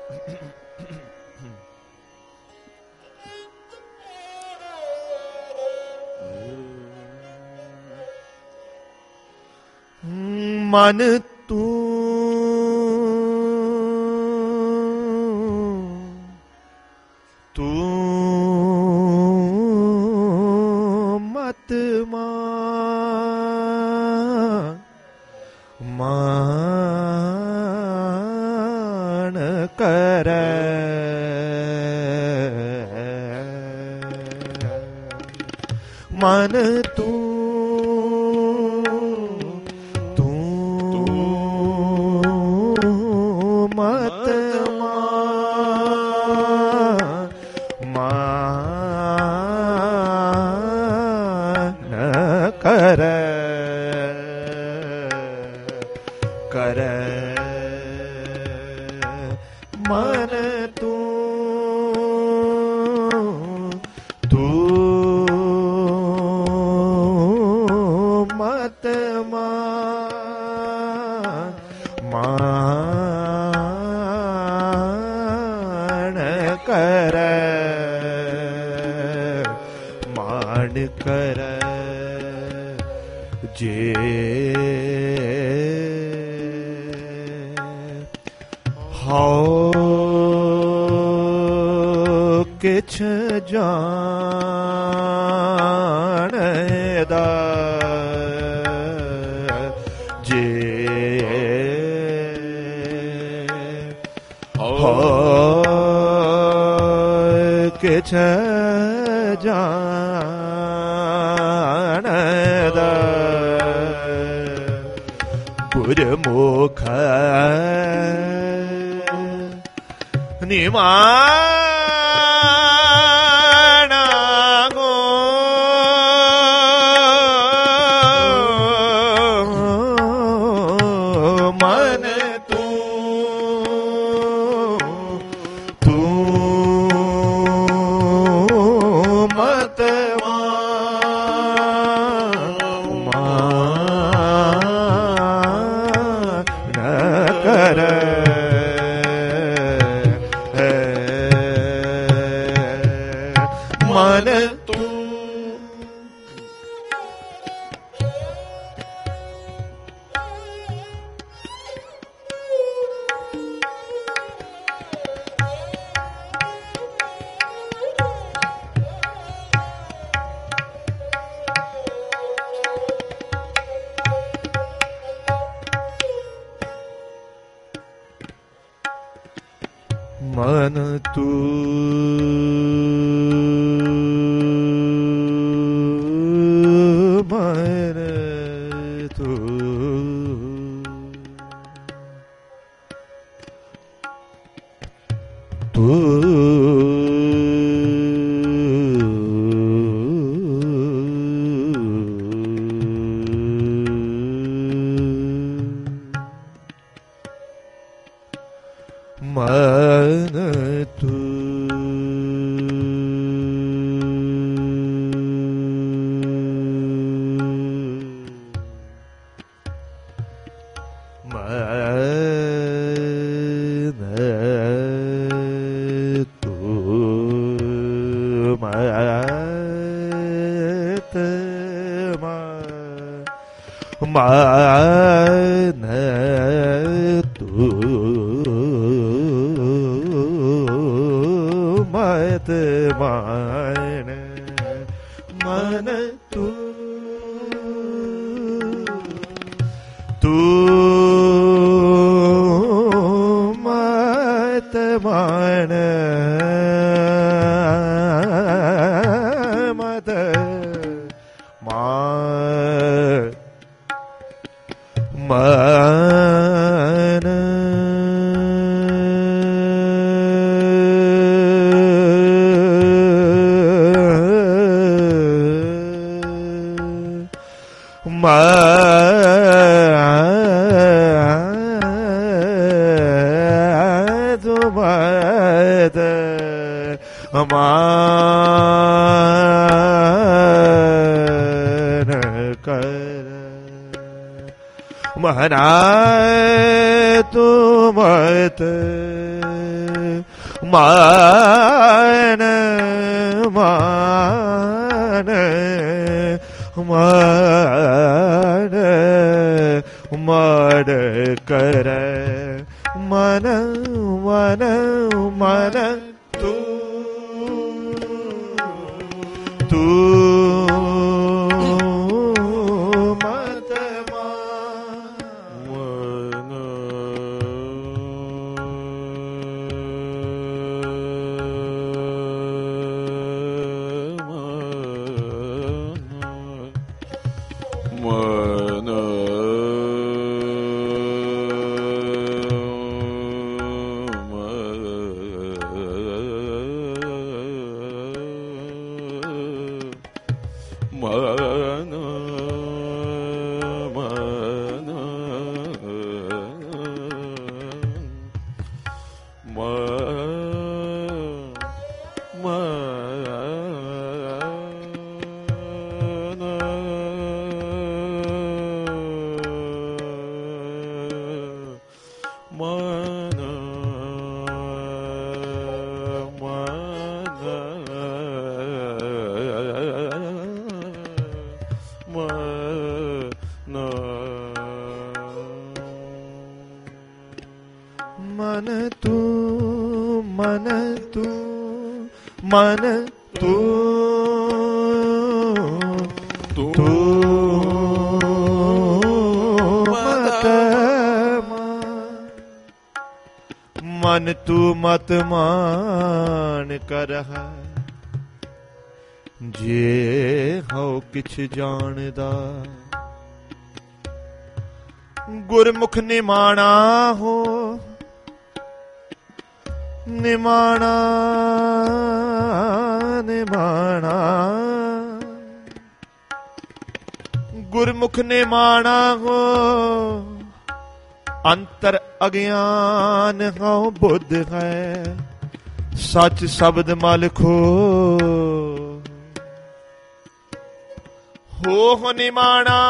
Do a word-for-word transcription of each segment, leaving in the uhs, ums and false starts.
मन तू तू मत मान मान कर मन तू गुरमुख निमाना गो मन तू तू मत मन तू मन तू तू मन तू मान तू मत मान मन तू तू मत मान मत मान मन मान कर मना तू मत मान मान मान मान कर मन मन मन तू तू मत मान मन तू मन तू मन तू तू मत मन तू मत मान कर जे हो किछ जानदा गुरमुख निमाणा हो निमाणा निमाणा गुरमुख निमाणा हो अंतर अज्ञान हो बुद्ध है सच शब्द मल खो हो हो निमाणा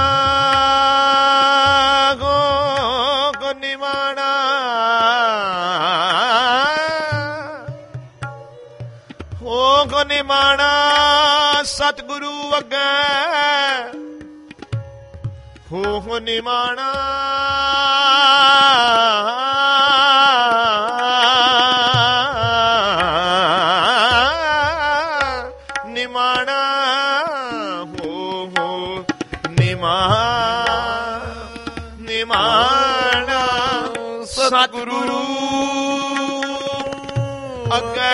गो गो निमाणा हो गो निमाणा सतगुरु अगे हो हो निमाणा निमाणा हो हो निमा निमाणा सतगुरु अगे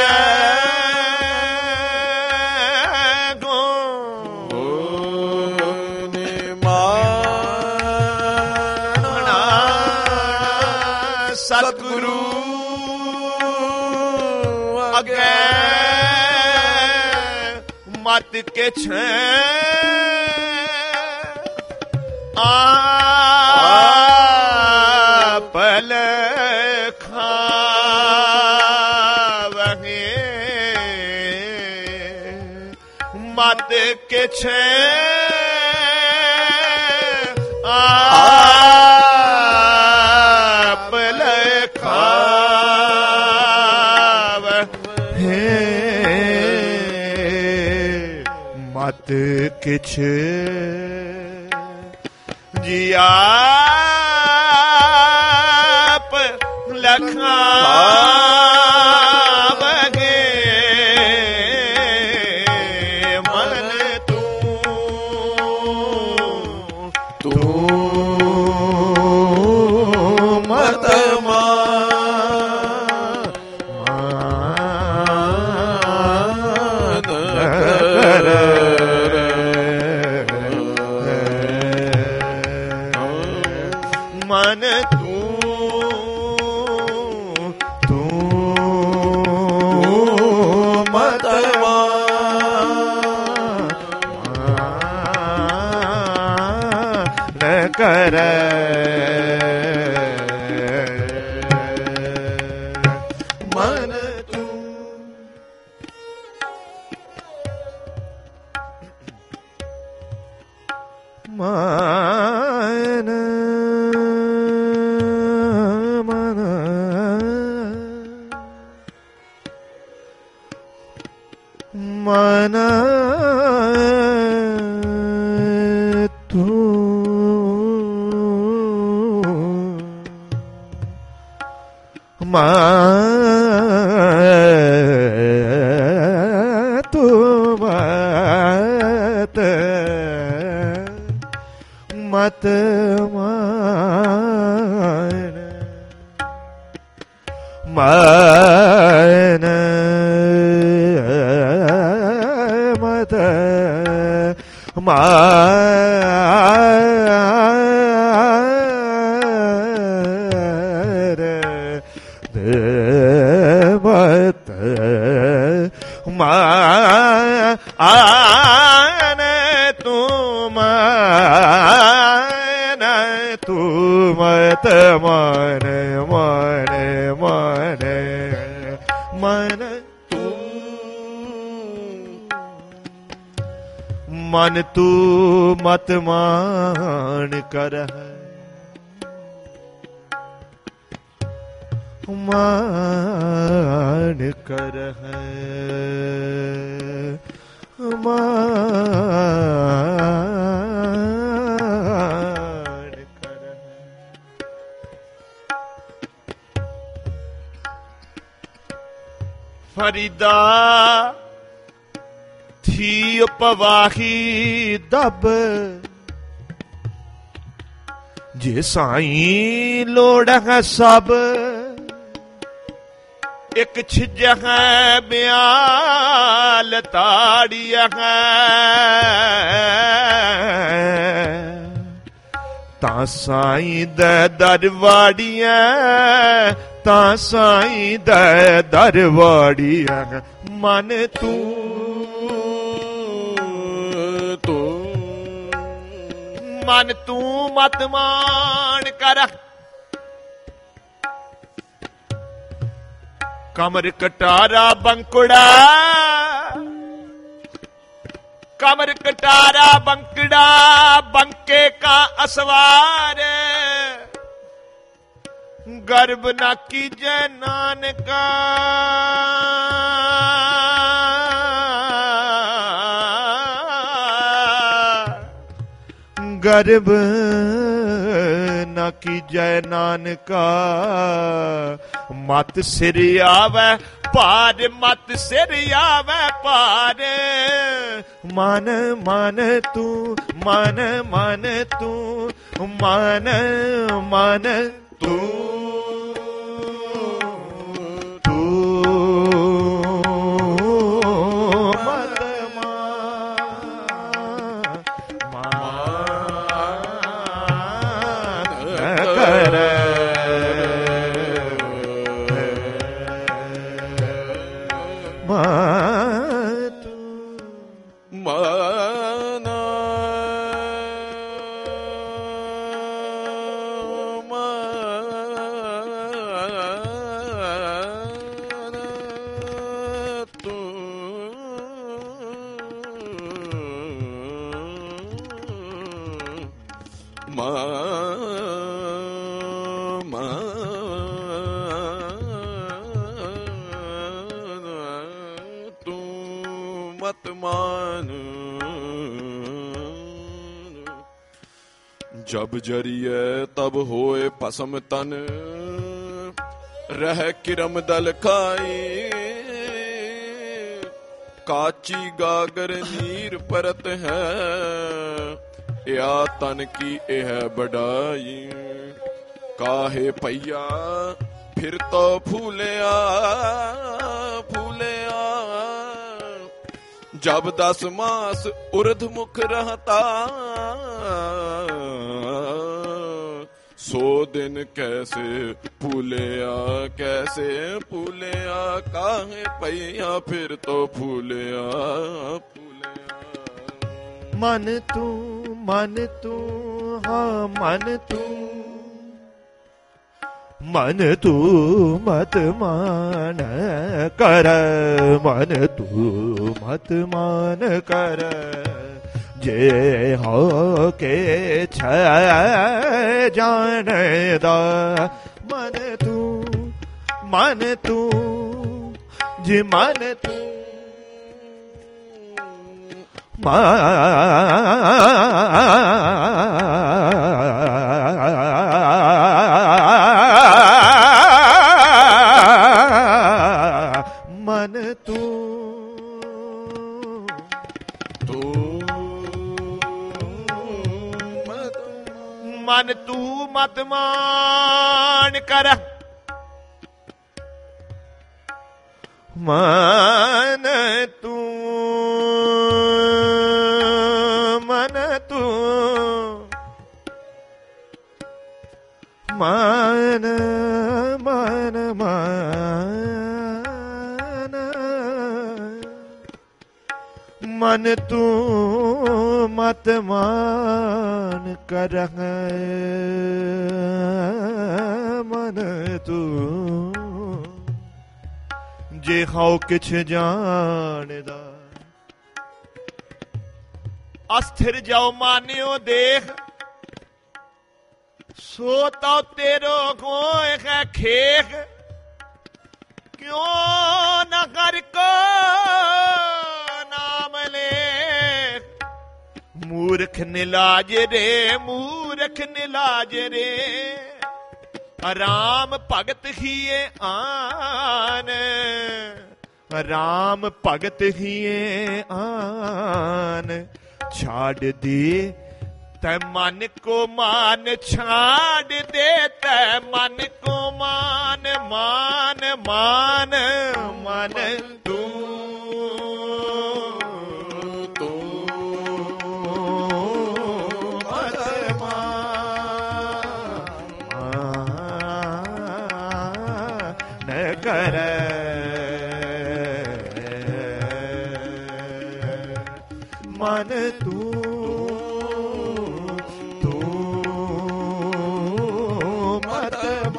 सतगुरु अगे मत के छे आप लखावहे मत के छे मत किछ जियाप लखावगे मन तू तू मत मन तू तू मत मान कर मन तू मान ਮਨ ਤੂੰ ਮਨ ਤੂੰ ਮਤ ਮਤ ਮਾਨ ਮਨ ਮਤ ਮਾਰ ਮਤ ਮਾਨ ਤੂੰ ਮਨ ਤੂੰ ਮਤ ਮਾਨ ਮਾਨ ਮਾਨ ਮਨ ਤੂੰ ਮਨ ਤੂੰ ਮਤ ਮਾਨ ਕਰਹਿ ਮਾਨ ਕਰਹਿ ਮਾਨ ਕਰਹਿ। ਫਰੀਦਾ ਥੀ ਉਪਵਾਹੀ ਦਬ ਜੇ ਸਾਈਂ ਲੋੜ ਹੈ ਸਭ ਇੱਕ ਛਿਜ ਹੈ ਬਿਆਲ ਤਾੜੀਆ ਹੈ ਤਾਂ ਸਾਈਂ ਦੇ ਦਰਵਾੜੀਆਂ ਤਾਂ ਸਾਈਂ ਦੇ ਦਰਵਾੜੀਆਂ ਮਨ ਤੂੰ ਤੂੰ ਮਨ ਤੂੰ ਮਤ ਮਾਨ ਕਰ ਕਮਰ ਕਟਾਰਾ ਬੰਕੜਾ ਕਮਰ ਕਟਾਰਾ ਬੰਕੜਾ ਬੰਕੇ ਕਾ ਅਸਵਾਰ ਗਰਬ ਨਾ ਕੀਜੈ ਨਾਨਕਾ ਗਰਬ ਨਾ ਕੀਜੈ ਨਾਨਕਾ ਮਤ ਸਿਰ ਆਵੈ ਭਾਰ ਮਤ ਸਿਰ ਆਵੈ ਭਾਰ ਮਨ ਮਨ ਤੂੰ ਮਨ ਮਨ ਤੂੰ ਮਨ ਮਨ ਤੂੰ जब जरिए तब होए भस्म तन रह किरम दल खाई काची गागर नीर परत है या तन की यह बढ़ाई काहे भैया फिर तो फूलिया फूलिया जब दस मास उर्ध मुख रहता सौ दिन कैसे फूलिया कैसे फूलिया काहे पैया फिर तो फूलिया फूलिया मन तू मन तू हाँ मन तू मन तू मत मान कर मन तू मत मान कर जे हो के छ जाने दा मन तू मन तू जे मन तू ਮਨ ਤੂੰ ਮਨ ਤੂੰ ਮਤ ਮਾਨ ਕਰ ਮਨ ਤੂੰ ਮਨ ਤੂੰ ਮਨ ਮਨ ਮਨ ਮਨ ਤੂੰ ਮਤ ਮਾਨ ਕਰ ਮਨ ਤੂੰ ਜੇ ਹਉ ਕਿਛ ਜਾਣਦਾ ਅਸਥਿਰ ਜਾਉ ਮਾਨਿਓ ਦੇਖ ਸੋ ਤਉ ਤੇਰੋ ਕੋਇ ਹੈ ਖੇਖ ਕਿਉਂ ਨਾ ਕਰ ਕੋ ਨਾਮ ਲੇਖ ਮੂਰਖ ਨਿਲਾਜ ਰੇ ਮੂਰਖ ਨਿਲਾਜ ਰੇ ਰਾਮ ਭਗਤ ਹੀਏ ਆਨ ਰਾਮ ਭਗਤ ਹੀਏ ਆਨ ਛਾੜ ਦੇ ਤੈ ਮਨ ਕੋ ਮਾਨ ਛਾੜ ਦੇ ਤੈ ਮਨ ਕੋ ਮਾਨ ਮਾਨ ਮਾਨ ਮਨ ਤੂੰ ਕਰ ਮਨ ਤੂੰ ਤੂੰ ਮਤ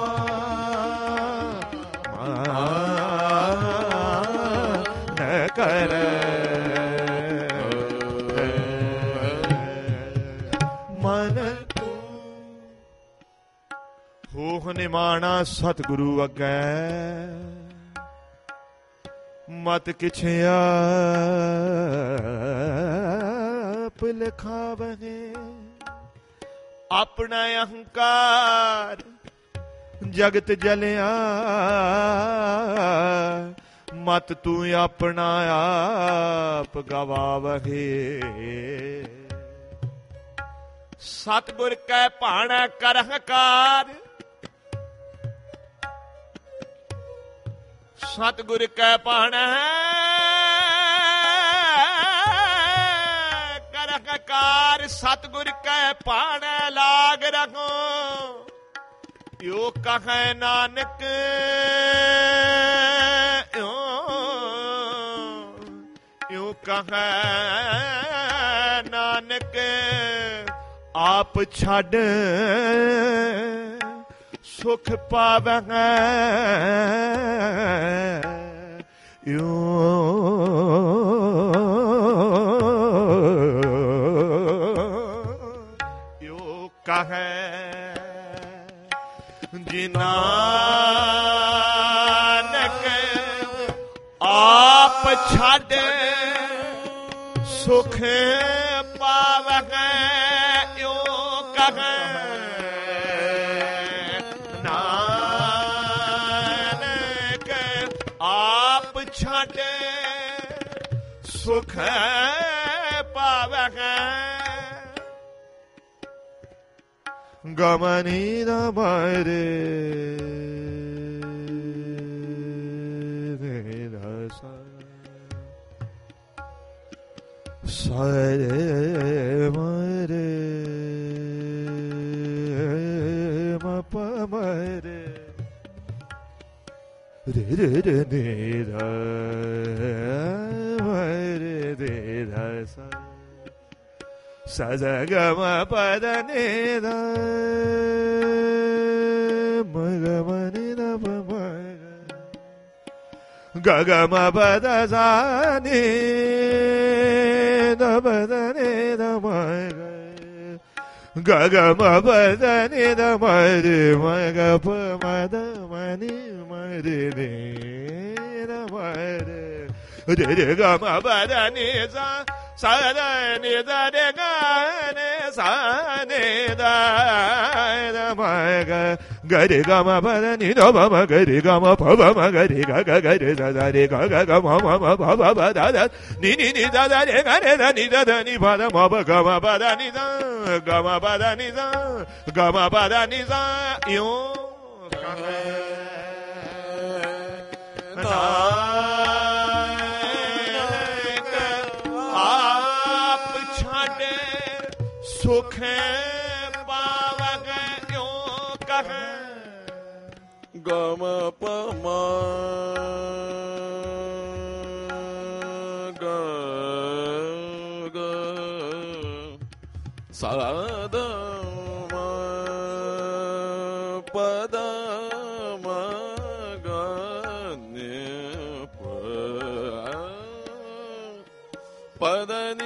ਮਾਨ ਕਰ ਮਨ ਤੂੰ ਹੋਹ ਨਿਮਾਣਾ ਸਤਿਗੁਰੂ ਅੱਗੇ ਮਤ ਕਿਛ ਆਪ ਲਿਖਾਵਹਿ ਆਪਣਾ ਅਹੰਕਾਰ ਜਗਤ ਜਲਿਆ ਮਤ ਤੂੰ ਆਪਣਾ ਆਪ ਗਵਾਵਹਿ ਸਤਿਗੁਰ ਕੈ ਭਾਣਾ ਕਰ ਹੰਕਾਰ ਸਤਿਗੁਰ ਕੈ ਭਾਣਾ ਕਰ ਹੰਕਾਰ ਸਤਿਗੁਰ ਕੈ ਭਾਣਾ ਲਾਗ ਰਖੋ ਯੋ ਕਹੈ ਨਾਨਕ ਯੋ ਯੋ ਕਹੈ ਨਾਨਕ ਆਪ ਛੱਡ ਸੁਖ ਪਾਵੈ ਯੋ ਯੋ ਕਹੈ ਜੀ ਨਾਨਕ ਆਪ ਛੱਡ ਸੁਖ ਪਾਵੈ ਯੋ ਕਹੈ ਨਾਨਕ ਆਪ ਛੱਡ ਸੁਖ ਪਾਵੈ ਗਮਨੀ ਦਾ ਮਾਰੇ ਸਾਰੇ ਮਰੇ ਮਪ ਮਰੇ ਰੇ ਰੇ ਰੇ ਨੇ ਦਾ ਮਰੇ ਦੇ ਦਾ ਸਾ ਸਜਾ ਗ ਮ ਪਦ ਨੇ ਦਾ ਮਗ ਮਨੀ ਦਾ ਪ ਗ ਗ ਮ ਪਦ ਸਾ ਨੇ da ba da ne da ma ga ga ma ba da ne da ma re ma ga pa ma da ma ni ma re ne da ma re re re ga ma ba da ne za sa da ni da re ga ne sa ni da da ma ga ga re ga ma pa da ni da ba ma ga re ga ma pa ba ma ga re ga ga ga re da da re ga ga ga ma ma ma pa pa ba da da ni ni ni da da re ga re da ni da da ni pa da ma ba ga ma pa da ni da ga ma pa da ni da ga ma pa da ni da yo na सुख पावग क्यों कहे गम पमा ग ग साद म पद म ग नि प पद नि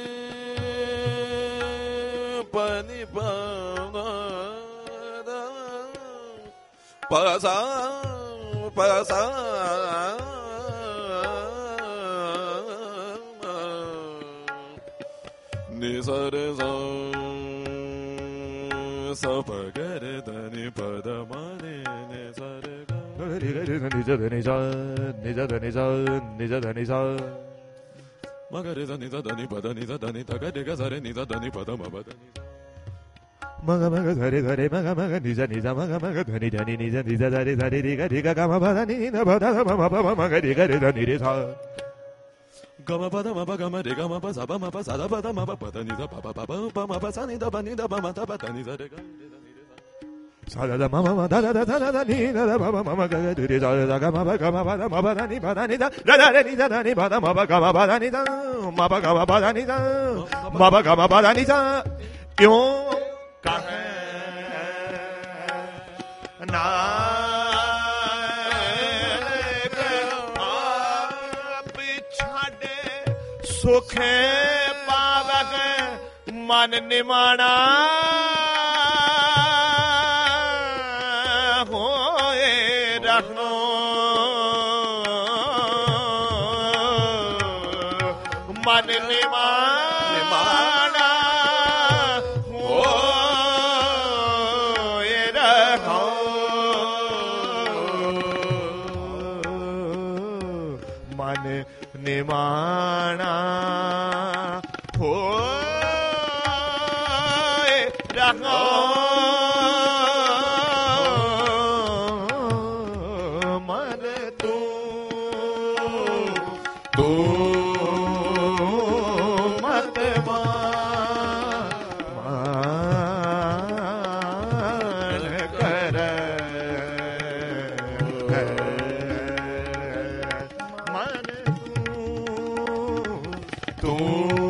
Pasa, pasa, ni sa re sa, sa pa ga re da ni pa da ma ni ni sa re ga, ni ga re da ni sa da ni sa, ni sa da ni sa, ni sa da ni sa, ma ga re da ni sa da ni pa da ni sa da ni ta ga re ga sa re ni sa da ni pa da ma pa da ni sa. Maga maga dhare dhare maga maga nija nija maga maga dhani dhani nija nija dhare dhare ri ga ri ga ga ma pa da ni na pa da ma ma pa ma ma ga ri ga re da ni re sa ga ma pa da ma pa ga ma re ga ma pa sa pa ma pa sa da pa da ma pa pa da ni da pa pa pa pa pa ma pa sa ni da pa ni da pa ma da pa da ni da re ga re da ni re sa sa da da ma ma ma da da da da da ni da da pa pa ma ma ga re re sa da ga ma pa ga ma pa da ma pa da ni pa da ni da da da re ni da da ni pa da ma pa ga ma pa da ni da ma pa ga ma pa da ni da ma pa ga ma pa da ni da yo na पिछाड़े सुख पावक मन निमाना होए रखो मन निमाना निमाना हो रखो मन तू तू मत मान कर मन तू